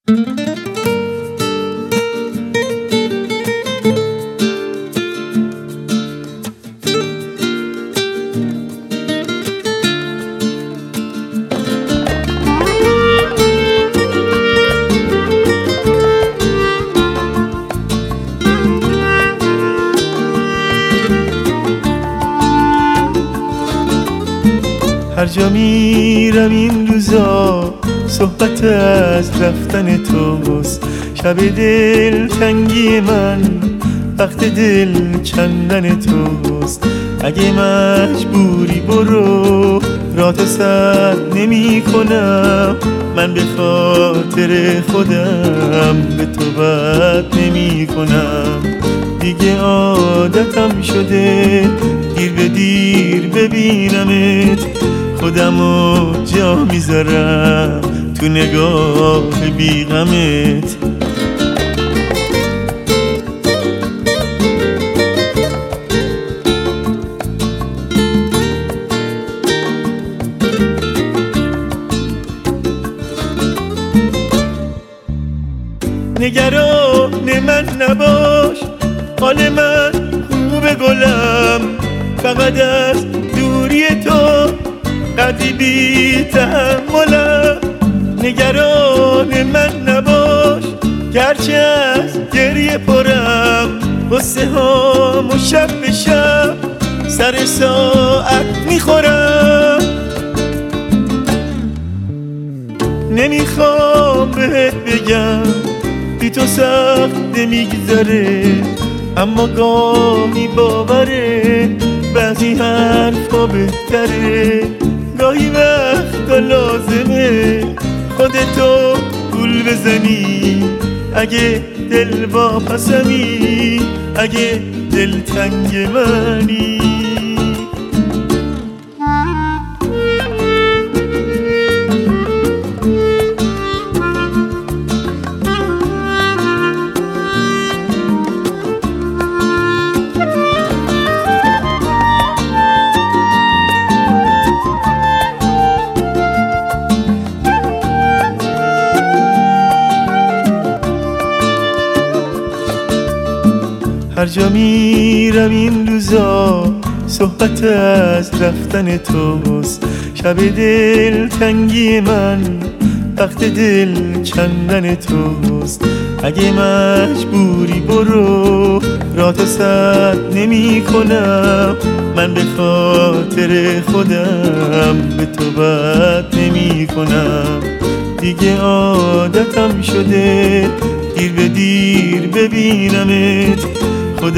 هر جا میرم این روزا صحبت از رفتن توست. شب دل تنگی من وقت دل کندن توست. اگه مجبوری برو راه تو سد نمی کنم. من به خاطر خودم به تو بد نمی کنم. دیگه عادتم شده دیر به دیر ببینمت. خودمو جا میذارم تو نگاه بیغمت. نگران من نباش، حال من خوب گلم. فقط از دوری تو قدری بی تحملم. نگران من نباش، گرچه از گریه پرم. غصه هامو شب به شب سر ساعت میخورم. نمیخوام بهت بگم بی تو سخت نمیگذره، اما گاهی باوره بعضی حرفا بهتره. گاهی وقتا لازمه خودتو گول بزنی. اگه دل واپسمی، اگه دلتنگ منی. هر جا میرم این روزا صحبت از رفتن توست. شب دل تنگی من وقت دل کندن توست. اگه مجبوری برو راه تو سد نمی کنم. من به خاطر خودم به تو بد نمی کنم. دیگه عادتم شده دیر به دیر ببینمت.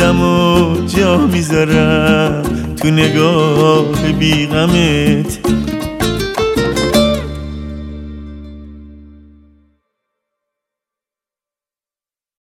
خودمو جا میذارم تو نگاه بیغمت.